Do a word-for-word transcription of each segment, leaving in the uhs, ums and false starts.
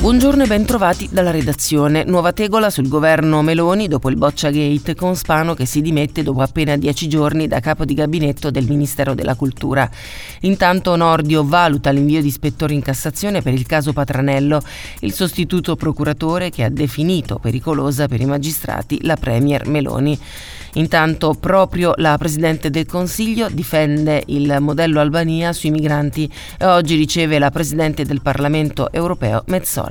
Buongiorno e ben trovati dalla redazione. Nuova tegola sul governo Meloni dopo il Bocciagate, con Spano che si dimette dopo appena dieci giorni da capo di gabinetto del Ministero della Cultura. Intanto Nordio valuta l'invio di ispettori in Cassazione per il caso Patranello, il sostituto procuratore che ha definito pericolosa per i magistrati la premier Meloni. Intanto proprio la Presidente del Consiglio difende il modello Albania sui migranti e oggi riceve la Presidente del Parlamento europeo Metsola.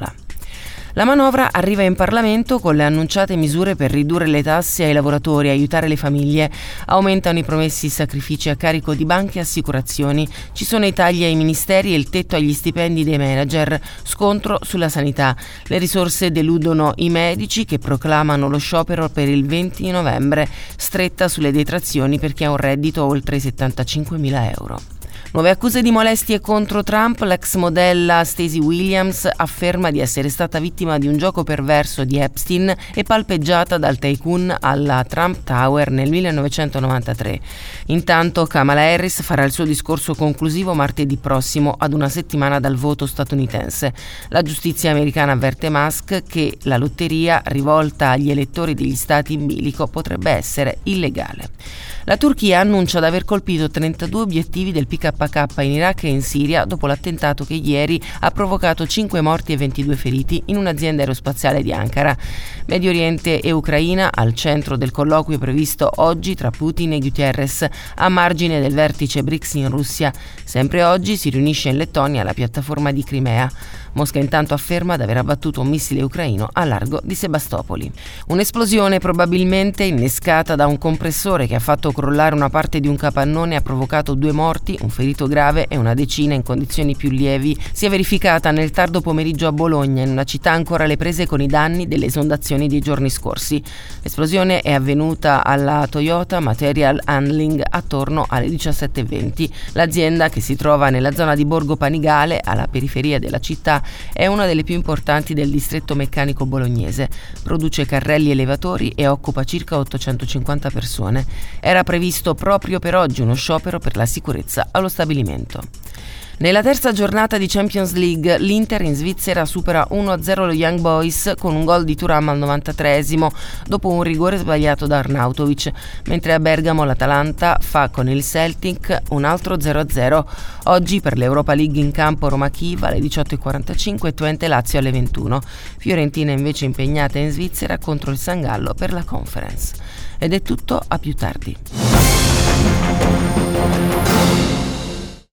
La manovra arriva in Parlamento con le annunciate misure per ridurre le tasse ai lavoratori e aiutare le famiglie. Aumentano i promessi sacrifici a carico di banche e assicurazioni. Ci sono i tagli ai ministeri e il tetto agli stipendi dei manager. Scontro sulla sanità. Le risorse deludono i medici che proclamano lo sciopero per il venti novembre. Stretta sulle detrazioni per chi ha un reddito oltre i settantacinquemila euro. Nuove accuse di molestie contro Trump. L'ex modella Stacey Williams afferma di essere stata vittima di un gioco perverso di Epstein e palpeggiata dal tycoon alla Trump Tower nel millenovecentonovantatré. Intanto Kamala Harris farà il suo discorso conclusivo martedì prossimo, ad una settimana dal voto statunitense. La giustizia americana avverte Musk che la lotteria rivolta agli elettori degli stati in bilico potrebbe essere illegale. La Turchia annuncia di aver colpito trentadue obiettivi del P K K in Iraq e in Siria dopo l'attentato che ieri ha provocato cinque morti e ventidue feriti in un'azienda aerospaziale di Ankara. Medio Oriente e Ucraina al centro del colloquio previsto oggi tra Putin e Guterres a margine del vertice BRICS in Russia. Sempre oggi si riunisce in Lettonia la piattaforma di Crimea. Mosca intanto afferma di aver abbattuto un missile ucraino a largo di Sebastopoli. Un'esplosione probabilmente innescata da un compressore che ha fatto crollare una parte di un capannone ha provocato due morti, un ferito grave e una decina in condizioni più lievi. Si è verificata nel tardo pomeriggio a Bologna, in una città ancora alle prese con i danni delle esondazioni dei giorni scorsi. L'esplosione è avvenuta alla Toyota Material Handling attorno alle diciassette e venti. L'azienda, che si trova nella zona di Borgo Panigale, alla periferia della città, è una delle più importanti del distretto meccanico bolognese. Produce carrelli elevatori e occupa circa ottocentocinquanta persone. Era previsto proprio per oggi uno sciopero per la sicurezza allo stabilimento. Nella terza giornata di Champions League, l'Inter in Svizzera supera uno a zero lo Young Boys con un gol di Thuram al novantatreesimo dopo un rigore sbagliato da Arnautovic, mentre a Bergamo l'Atalanta fa con il Celtic un altro zero a zero. Oggi per l'Europa League in campo Roma-Kiev alle diciotto e quarantacinque e Twente-Lazio alle ventuno. Fiorentina invece impegnata in Svizzera contro il San Gallo per la Conference. Ed è tutto, a più tardi.